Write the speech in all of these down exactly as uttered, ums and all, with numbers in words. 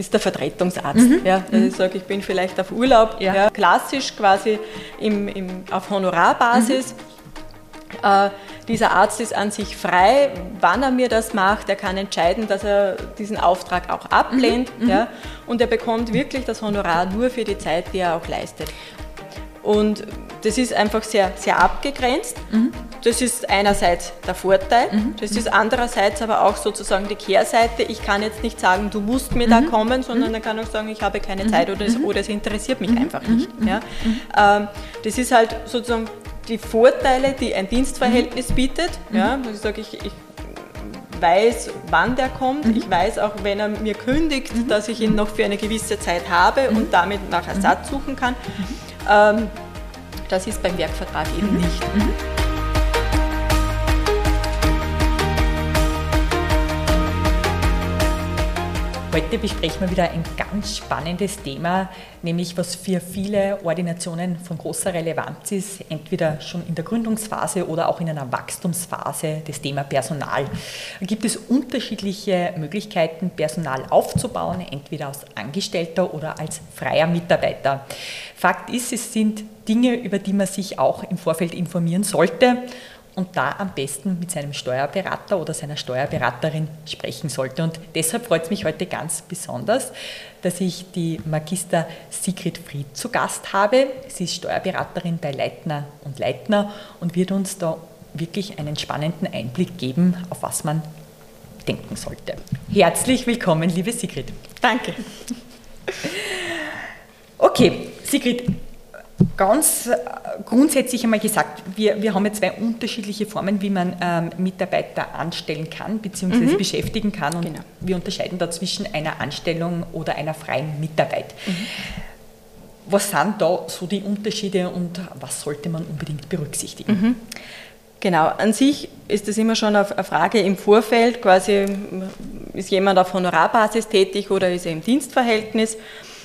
ist der Vertretungsarzt. Mhm. Ja, dass ich sage, ich bin vielleicht auf Urlaub, ja. Ja, klassisch quasi im, im, auf Honorarbasis. Mhm. Äh, dieser Arzt ist an sich frei, wann er mir das macht. Er kann entscheiden, dass er diesen Auftrag auch ablehnt. Mhm. Ja, und er bekommt wirklich das Honorar nur für die Zeit, die er auch leistet. Und das ist einfach sehr, sehr abgegrenzt. Mhm. Das ist einerseits der Vorteil, mhm. das ist andererseits aber auch sozusagen die Kehrseite. Ich kann jetzt nicht sagen, du musst mir mhm. da kommen, sondern mhm. er kann auch sagen, ich habe keine Zeit oder es, oder es interessiert mich mhm. einfach nicht. Mhm. Ja? Mhm. Ähm, das ist halt sozusagen die Vorteile, die ein Dienstverhältnis mhm. bietet. Mhm. Ja? Also ich sage, ich, ich weiß, wann der kommt. Mhm. Ich weiß auch, wenn er mir kündigt, mhm. dass ich ihn noch für eine gewisse Zeit habe mhm. und damit nach Ersatz suchen kann. Mhm. Ähm, das ist beim Werkvertrag eben mhm. nicht. Mhm. Heute besprechen wir wieder ein ganz spannendes Thema, nämlich was für viele Ordinationen von großer Relevanz ist, entweder schon in der Gründungsphase oder auch in einer Wachstumsphase, das Thema Personal. Da gibt es unterschiedliche Möglichkeiten, Personal aufzubauen, entweder als Angestellter oder als freier Mitarbeiter. Fakt ist, es sind Dinge, über die man sich auch im Vorfeld informieren sollte und da am besten mit seinem Steuerberater oder seiner Steuerberaterin sprechen sollte. Und deshalb freut es mich heute ganz besonders, dass ich die Magister Sigrid Fried zu Gast habe. Sie ist Steuerberaterin bei Leitner und Leitner und wird uns da wirklich einen spannenden Einblick geben, auf was man denken sollte. Herzlich willkommen, liebe Sigrid. Danke. Okay, Sigrid, ganz grundsätzlich einmal gesagt, wir, wir haben ja zwei unterschiedliche Formen, wie man ähm, Mitarbeiter anstellen kann bzw. Mhm. beschäftigen kann und genau. wir unterscheiden da zwischen einer Anstellung oder einer freien Mitarbeit. Mhm. Was sind da so die Unterschiede und was sollte man unbedingt berücksichtigen? Mhm. Genau, an sich ist das immer schon eine Frage im Vorfeld, quasi ist jemand auf Honorarbasis tätig oder ist er im Dienstverhältnis?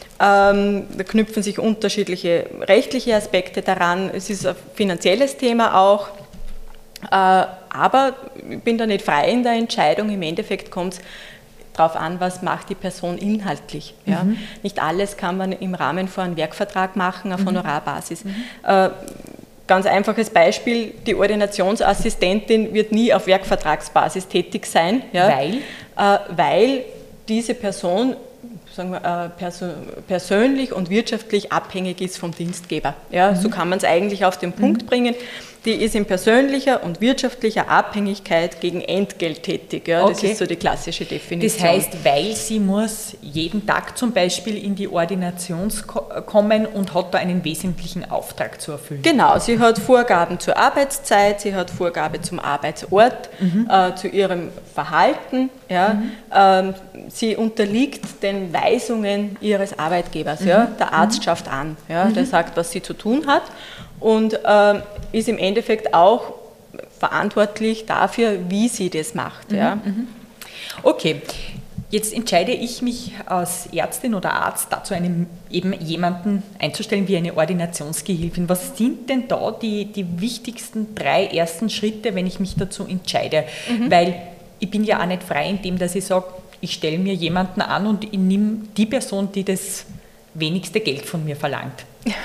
Ähm, da knüpfen sich unterschiedliche rechtliche Aspekte daran. Es ist ein finanzielles Thema auch, äh, aber ich bin da nicht frei in der Entscheidung. Im Endeffekt kommt es darauf an, was macht die Person inhaltlich. Ja? Mhm. Nicht alles kann man im Rahmen von einem Werkvertrag machen auf mhm. Honorarbasis. Mhm. Äh, ganz einfaches Beispiel, die Ordinationsassistentin wird nie auf Werkvertragsbasis tätig sein, ja? weil? Äh, weil diese Person sagen wir, perso- persönlich und wirtschaftlich abhängig ist vom Dienstgeber. Ja, mhm. So kann man es eigentlich auf den Punkt mhm. bringen. Die ist in persönlicher und wirtschaftlicher Abhängigkeit gegen Entgelt tätig. Ja, okay. Das ist so die klassische Definition. Das heißt, weil sie muss jeden Tag zum Beispiel in die Ordination kommen und hat da einen wesentlichen Auftrag zu erfüllen. Genau, sie hat Vorgaben zur Arbeitszeit, sie hat Vorgabe zum Arbeitsort, mhm. äh, zu ihrem Verhalten. Ja. Mhm. Ähm, sie unterliegt den Weisungen ihres Arbeitgebers. Mhm. Ja. Der Arzt mhm. schafft an, ja. mhm. der sagt, was sie zu tun hat. Und äh, ist im Endeffekt auch verantwortlich dafür, wie sie das macht. Mhm, ja. mhm. Okay, jetzt entscheide ich mich als Ärztin oder Arzt dazu, einen, eben jemanden einzustellen wie eine Ordinationsgehilfin. Was sind denn da die, die wichtigsten drei ersten Schritte, wenn ich mich dazu entscheide? Mhm. Weil ich bin ja auch nicht frei in dem, dass ich sage, ich stelle mir jemanden an und ich nehme die Person, die das wenigste Geld von mir verlangt.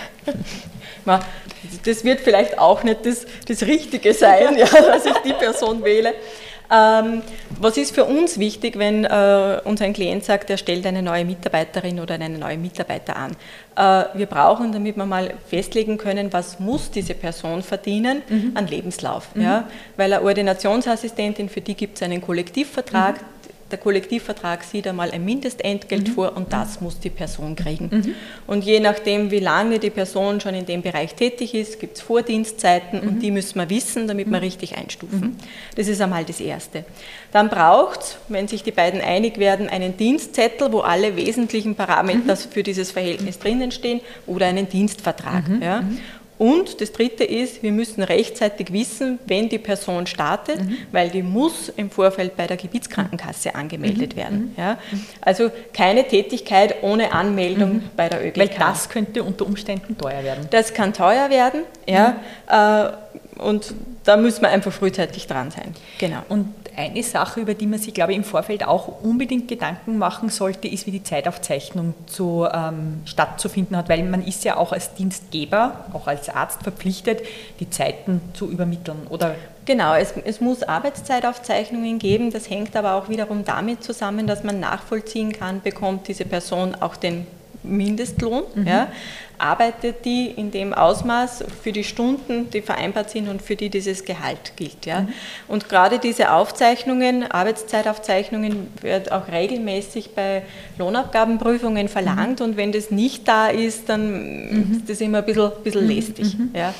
Das wird vielleicht auch nicht das, das Richtige sein, ja, dass ich die Person wähle. Ähm, was ist für uns wichtig, wenn äh, uns ein Klient sagt, er stellt eine neue Mitarbeiterin oder einen neuen Mitarbeiter an? Äh, wir brauchen, damit wir mal festlegen können, was muss diese Person verdienen mhm. an Lebenslauf. Mhm. Ja? Weil eine Ordinationsassistentin, für die gibt es einen Kollektivvertrag. Mhm. Der Kollektivvertrag sieht einmal ein Mindestentgelt mhm. vor und das muss die Person kriegen. Mhm. Und je nachdem, wie lange die Person schon in dem Bereich tätig ist, gibt es Vordienstzeiten mhm. und die müssen wir wissen, damit wir richtig einstufen. Mhm. Das ist einmal das Erste. Dann braucht es, wenn sich die beiden einig werden, einen Dienstzettel, wo alle wesentlichen Parameter mhm. für dieses Verhältnis drinnen stehen oder einen Dienstvertrag. Mhm. Ja. Und das Dritte ist, wir müssen rechtzeitig wissen, wenn die Person startet, mhm. weil die muss im Vorfeld bei der Gebietskrankenkasse angemeldet mhm. werden. Ja? Also keine Tätigkeit ohne Anmeldung mhm. bei der ÖGK. Weil das könnte unter Umständen teuer werden. Das kann teuer werden, ja. Mhm. Äh, und da müssen wir einfach frühzeitig dran sein. Genau. Und eine Sache, über die man sich, glaube ich, im Vorfeld auch unbedingt Gedanken machen sollte, ist, wie die Zeitaufzeichnung zu, ähm, stattzufinden hat, weil man ist ja auch als Dienstgeber, auch als Arzt verpflichtet, die Zeiten zu übermitteln, oder? Genau, es, es muss Arbeitszeitaufzeichnungen geben, das hängt aber auch wiederum damit zusammen, dass man nachvollziehen kann, bekommt diese Person auch den Mindestlohn, mhm. ja, arbeitet die in dem Ausmaß für die Stunden, die vereinbart sind und für die dieses Gehalt gilt. Ja. Mhm. Und gerade diese Aufzeichnungen, Arbeitszeitaufzeichnungen, wird auch regelmäßig bei Lohnabgabenprüfungen verlangt, mhm. und wenn das nicht da ist, dann mhm. ist das immer ein bisschen, bisschen lästig. Mhm. Ja.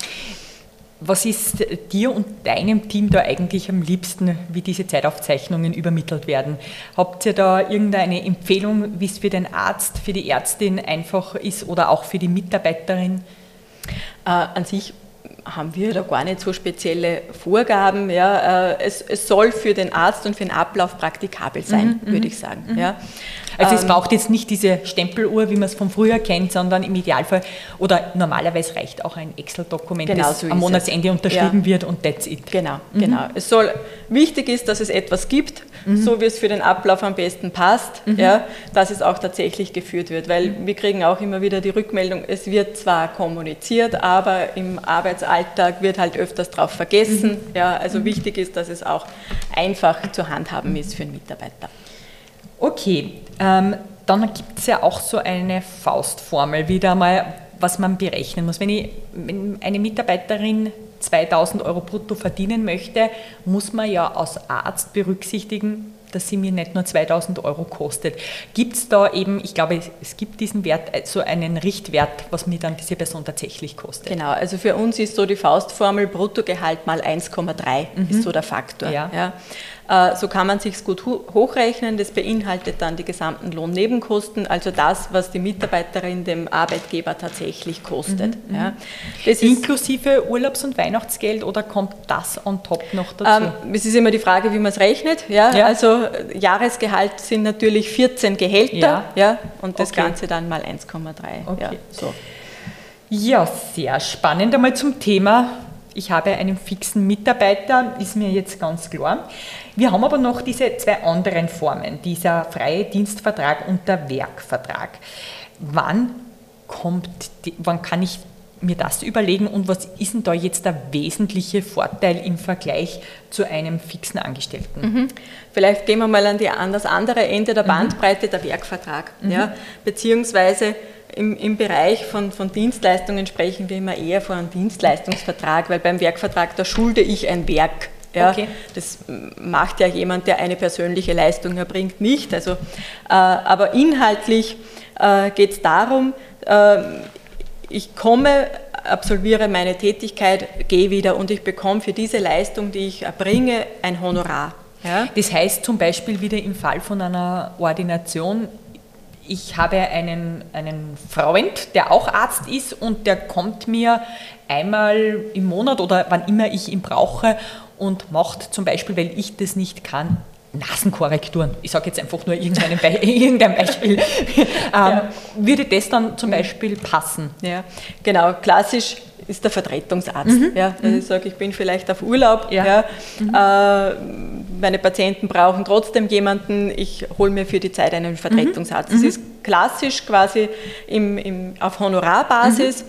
Was ist dir und deinem Team da eigentlich am liebsten, wie diese Zeitaufzeichnungen übermittelt werden? Habt ihr da irgendeine Empfehlung, wie es für den Arzt, für die Ärztin einfach ist oder auch für die Mitarbeiterin? Äh, an sich haben wir da gar nicht so spezielle Vorgaben. Ja. Äh, es, es soll für den Arzt und für den Ablauf praktikabel sein, mhm, würde ich sagen. Mhm. Ja. Also es braucht jetzt nicht diese Stempeluhr, wie man es von früher kennt, sondern im Idealfall, oder normalerweise reicht auch ein Excel-Dokument, genau, das so am Monatsende es. unterschrieben ja. wird, und that's it. Genau, mhm. genau. Es soll, wichtig ist, dass es etwas gibt, mhm. so wie es für den Ablauf am besten passt, mhm. ja, dass es auch tatsächlich geführt wird, weil mhm. wir kriegen auch immer wieder die Rückmeldung, es wird zwar kommuniziert, aber im Arbeitsalltag wird halt öfters drauf vergessen. Mhm. Ja, also mhm. wichtig ist, dass es auch einfach zu handhaben ist für einen Mitarbeiter. Okay, ähm, dann gibt es ja auch so eine Faustformel wieder mal, was man berechnen muss. Wenn, ich, wenn eine Mitarbeiterin zweitausend Euro brutto verdienen möchte, muss man ja als Arzt berücksichtigen, dass sie mir nicht nur zweitausend Euro kostet. Gibt es da eben, ich glaube, es gibt diesen Wert, so einen Richtwert, was mir dann diese Person tatsächlich kostet? Genau, also für uns ist so die Faustformel Bruttogehalt mal eins Komma drei, mhm. ist so der Faktor. Ja. Ja. So kann man sich gut hochrechnen, das beinhaltet dann die gesamten Lohnnebenkosten, also das, was die Mitarbeiterin dem Arbeitgeber tatsächlich kostet. Mhm. Ja. Das inklusive ist, Urlaubs- und Weihnachtsgeld, oder kommt das on top noch dazu? Ähm, es ist immer die Frage, wie man es rechnet. Ja. Ja. Also Jahresgehalt sind natürlich vierzehn Gehälter, ja. Ja, und das okay. Ganze dann mal eins Komma drei. Okay. Ja, so. Ja, sehr spannend einmal zum Thema. Ich habe einen fixen Mitarbeiter, ist mir jetzt ganz klar. Wir haben aber noch diese zwei anderen Formen, dieser freie Dienstvertrag und der Werkvertrag. Wann kommt, die, wann kann ich mir das überlegen, und was ist denn da jetzt der wesentliche Vorteil im Vergleich zu einem fixen Angestellten? Mhm. Vielleicht gehen wir mal an, die, an das andere Ende der Bandbreite, mhm. der Werkvertrag. Mhm. Ja, beziehungsweise Im, Im Bereich von, von Dienstleistungen sprechen wir immer eher von einem Dienstleistungsvertrag, weil beim Werkvertrag, da schulde ich ein Werk. Ja, okay. Das macht ja jemand, der eine persönliche Leistung erbringt, nicht. Also, äh, aber inhaltlich äh, geht es darum, äh, ich komme, absolviere meine Tätigkeit, gehe wieder und ich bekomme für diese Leistung, die ich erbringe, ein Honorar. Ja? Das heißt zum Beispiel wieder im Fall von einer Ordination, ich habe einen, einen Freund, der auch Arzt ist, und der kommt mir einmal im Monat oder wann immer ich ihn brauche und macht zum Beispiel, weil ich das nicht kann, Nasenkorrekturen. Ich sage jetzt einfach nur irgendein, Be- irgendein Beispiel. ähm, ja. Würde das dann zum Beispiel passen? Ja, genau. Klassisch ist der Vertretungsarzt. Mhm. Ja, also ich sage, ich bin vielleicht auf Urlaub, ja. Ja, mhm. äh, meine Patienten brauchen trotzdem jemanden, ich hole mir für die Zeit einen Vertretungsarzt. Mhm. Das ist klassisch quasi im, im, auf Honorarbasis. Mhm.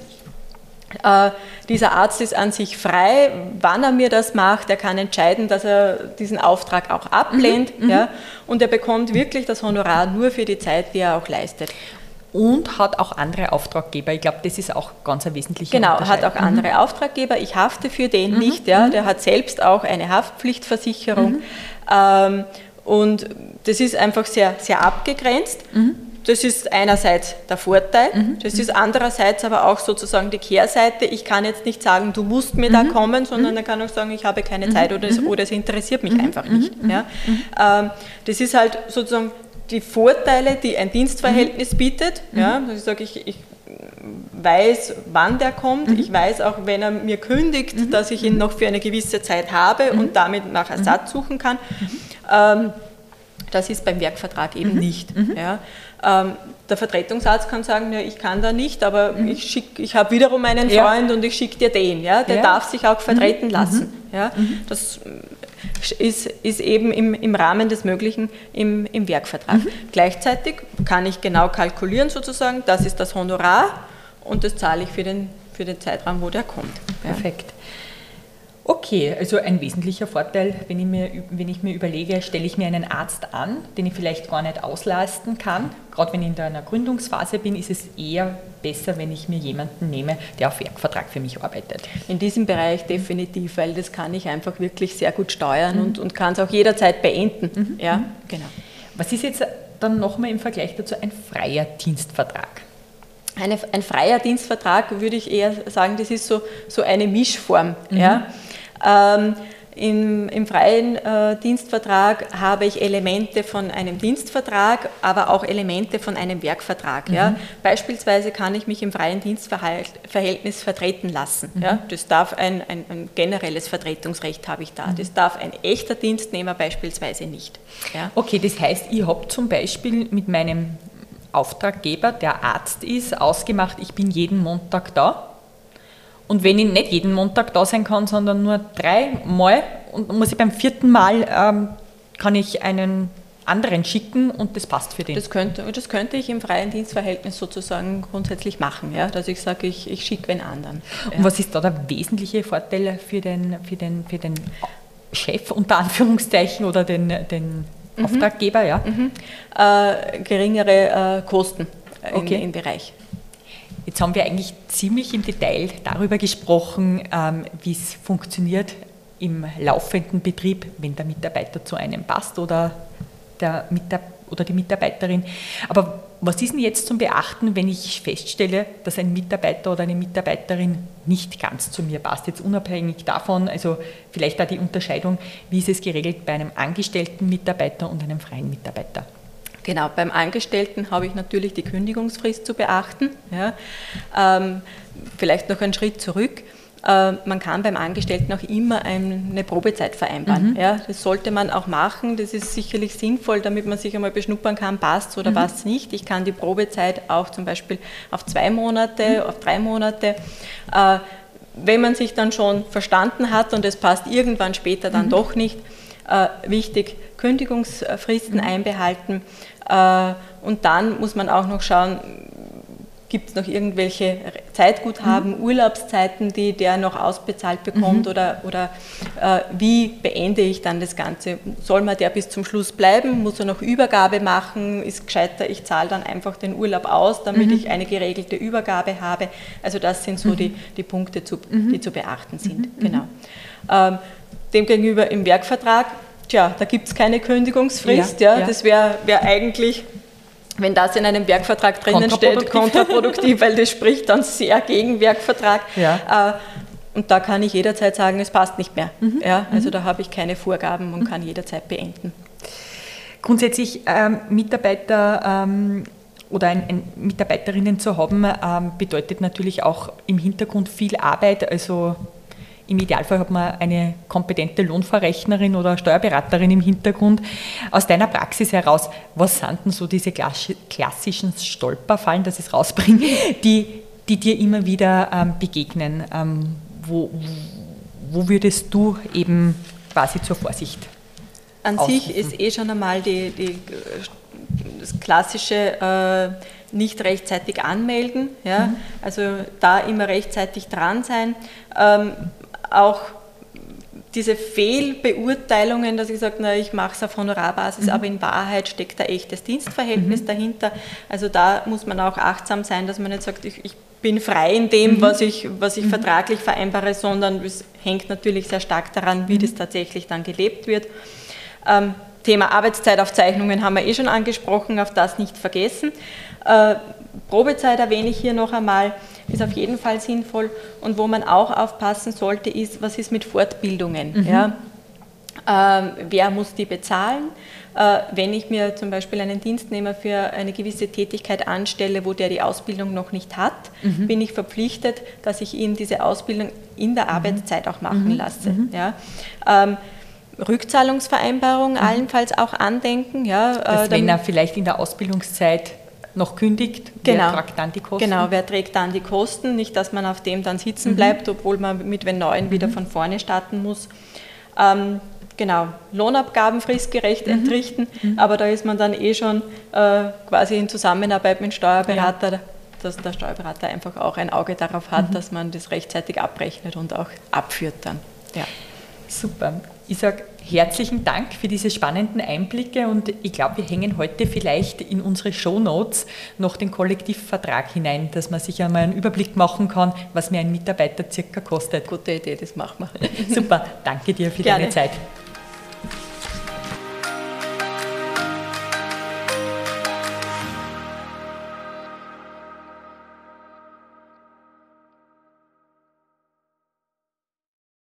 Äh, dieser Arzt ist an sich frei, wann er mir das macht. Er kann entscheiden, dass er diesen Auftrag auch ablehnt. Mhm. Ja, und er bekommt wirklich das Honorar nur für die Zeit, die er auch leistet. Und hat auch andere Auftraggeber. Ich glaube, das ist auch ganz ein wesentlicher Genau, hat auch andere mhm. Auftraggeber. Ich hafte für den mhm. nicht. Ja. Der hat selbst auch eine Haftpflichtversicherung. Mhm. Ähm, und das ist einfach sehr, sehr abgegrenzt. Mhm. Das ist einerseits der Vorteil, mhm. das ist andererseits aber auch sozusagen die Kehrseite. Ich kann jetzt nicht sagen, du musst mir mhm. da kommen, sondern mhm. er kann auch sagen, ich habe keine Zeit oder es, oder es interessiert mich mhm. einfach nicht. Mhm. Ja. Ähm, das ist halt sozusagen die Vorteile, die ein Dienstverhältnis mhm. bietet. Ja. Also ich sage, ich, ich weiß, wann der kommt. Mhm. Ich weiß auch, wenn er mir kündigt, mhm. dass ich ihn noch für eine gewisse Zeit habe mhm. und damit nach Ersatz suchen kann. Mhm. Ähm, das ist beim Werkvertrag eben mhm. nicht. Mhm. Ja. Ähm, der Vertretungsarzt kann sagen, ja, ich kann da nicht, aber mhm. ich, schick, ich habe wiederum einen Freund ja. und ich schicke dir den. Ja. Der ja. darf sich auch vertreten mhm. lassen. Ja. Mhm. Das ist, ist eben im, im Rahmen des Möglichen im, im Werkvertrag. Mhm. Gleichzeitig kann ich genau kalkulieren sozusagen, das ist das Honorar und das zahle ich für den, für den Zeitraum, wo der kommt. Perfekt. Okay, also ein wesentlicher Vorteil, wenn ich mir, wenn ich mir überlege, stelle ich mir einen Arzt an, den ich vielleicht gar nicht auslasten kann. Gerade wenn ich in einer Gründungsphase bin, ist es eher besser, wenn ich mir jemanden nehme, der auf Werkvertrag für mich arbeitet. In diesem Bereich definitiv, weil das kann ich einfach wirklich sehr gut steuern mhm. und, und kann es auch jederzeit beenden. Mhm. Ja, mhm. genau. Was ist jetzt dann nochmal im Vergleich dazu ein freier Dienstvertrag? Eine, ein freier Dienstvertrag würde ich eher sagen, das ist so, so eine Mischform. Mhm. Ja. Ähm, im, Im freien äh, Dienstvertrag habe ich Elemente von einem Dienstvertrag, aber auch Elemente von einem Werkvertrag. Mhm. Ja. Beispielsweise kann ich mich im freien Dienstverhältnis vertreten lassen. Mhm. Ja. Das darf ein, ein, ein generelles Vertretungsrecht habe ich da. Mhm. Das darf ein echter Dienstnehmer beispielsweise nicht. Ja. Okay, das heißt, ich habe zum Beispiel mit meinem Auftraggeber, der Arzt ist, ausgemacht, ich bin jeden Montag da. Und wenn ich nicht jeden Montag da sein kann, sondern nur dreimal, und muss ich beim vierten Mal, ähm, kann ich einen anderen schicken und das passt für den. Das könnte, das könnte ich im freien Dienstverhältnis sozusagen grundsätzlich machen, ja? Dass ich sage, ich, ich schicke wen anderen. Und ja. Was ist da der wesentliche Vorteil für den, für den, für den Chef unter Anführungszeichen oder den, den mhm. Auftraggeber? Ja? Mhm. Äh, geringere äh, Kosten in, okay. im Bereich. Jetzt haben wir eigentlich ziemlich im Detail darüber gesprochen, ähm, wie es funktioniert im laufenden Betrieb, wenn der Mitarbeiter zu einem passt oder, der Mitab- oder die Mitarbeiterin. Aber was ist denn jetzt zum Beachten, wenn ich feststelle, dass ein Mitarbeiter oder eine Mitarbeiterin nicht ganz zu mir passt? Jetzt unabhängig davon, also vielleicht auch die Unterscheidung, wie ist es geregelt bei einem angestellten Mitarbeiter und einem freien Mitarbeiter? Genau, beim Angestellten habe ich natürlich die Kündigungsfrist zu beachten. Ja. Ähm, vielleicht noch einen Schritt zurück. Äh, man kann beim Angestellten auch immer eine Probezeit vereinbaren. Mhm. Ja, das sollte man auch machen. Das ist sicherlich sinnvoll, damit man sich einmal beschnuppern kann, passt es oder mhm. passt es nicht. Ich kann die Probezeit auch zum Beispiel auf zwei Monate, mhm. auf drei Monate. Äh, wenn man sich dann schon verstanden hat und es passt irgendwann später dann mhm. doch nicht, äh, wichtig, Kündigungsfristen mhm. einbehalten. Und dann muss man auch noch schauen, gibt es noch irgendwelche Zeitguthaben, mhm. Urlaubszeiten, die der noch ausbezahlt bekommt mhm. oder, oder äh, wie beende ich dann das Ganze? Soll man der bis zum Schluss bleiben? Muss er noch Übergabe machen? Ist gescheiter, ich zahle dann einfach den Urlaub aus, damit mhm. ich eine geregelte Übergabe habe? Also das sind so mhm. die, die Punkte, zu, mhm. die zu beachten sind. Mhm. Genau. Ähm, demgegenüber im Werkvertrag, tja, da gibt es keine Kündigungsfrist. Ja, ja. Ja. Das wäre wär eigentlich, wenn das in einem Werkvertrag drinnen steht, kontraproduktiv, weil das spricht dann sehr gegen Werkvertrag. Ja. Äh, und da kann ich jederzeit sagen, es passt nicht mehr. Mhm. Ja, also mhm. da habe ich keine Vorgaben und mhm. kann jederzeit beenden. Grundsätzlich ähm, Mitarbeiter ähm, oder ein, ein Mitarbeiterinnen zu haben, ähm, bedeutet natürlich auch im Hintergrund viel Arbeit. Also im Idealfall hat man eine kompetente Lohnverrechnerin oder Steuerberaterin im Hintergrund. Aus deiner Praxis heraus, was sind denn so diese klassischen Stolperfallen, dass ich es rausbringe, die, die dir immer wieder ähm, begegnen? Ähm, wo, wo würdest du eben quasi zur Vorsicht An ausrufen? Sich ist eh schon einmal die, die, das klassische äh, nicht rechtzeitig anmelden. Ja? Mhm. Also da immer rechtzeitig dran sein. Ähm, Auch diese Fehlbeurteilungen, dass ich sage, na, ich mache es auf Honorarbasis, mhm. aber in Wahrheit steckt da echtes Dienstverhältnis mhm. dahinter. Also da muss man auch achtsam sein, dass man nicht sagt, ich, ich bin frei in dem, mhm. was ich, was ich mhm. vertraglich vereinbare, sondern es hängt natürlich sehr stark daran, wie mhm. das tatsächlich dann gelebt wird. Ähm, Thema Arbeitszeitaufzeichnungen haben wir eh schon angesprochen, auf das nicht vergessen. Äh, Probezeit erwähne ich hier noch einmal, ist auf jeden Fall sinnvoll. Und wo man auch aufpassen sollte, ist, was ist mit Fortbildungen? Mhm. Ja? Ähm, wer muss die bezahlen? Äh, wenn ich mir zum Beispiel einen Dienstnehmer für eine gewisse Tätigkeit anstelle, wo der die Ausbildung noch nicht hat, mhm. bin ich verpflichtet, dass ich ihn diese Ausbildung in der mhm. Arbeitszeit auch machen mhm. lasse. Mhm. Ja? Ähm, Rückzahlungsvereinbarung mhm. allenfalls auch andenken. Ja, dass, äh, wenn er vielleicht in der Ausbildungszeit noch kündigt, genau, wer trägt dann die Kosten? Genau, wer trägt dann die Kosten? Nicht, dass man auf dem dann sitzen mhm. bleibt, obwohl man mit den Neuen mhm. wieder von vorne starten muss. Ähm, genau, Lohnabgaben fristgerecht Mhm. entrichten, Mhm. aber da ist man dann eh schon äh, quasi in Zusammenarbeit mit dem Steuerberater, Ja. dass der Steuerberater einfach auch ein Auge darauf hat, Mhm. dass man das rechtzeitig abrechnet und auch abführt dann. Ja. Super. Ich sage herzlichen Dank für diese spannenden Einblicke und ich glaube, wir hängen heute vielleicht in unsere Shownotes noch den Kollektivvertrag hinein, dass man sich einmal einen Überblick machen kann, was mir ein Mitarbeiter circa kostet. Gute Idee, das machen wir. Super, danke dir für Gerne. deine Zeit.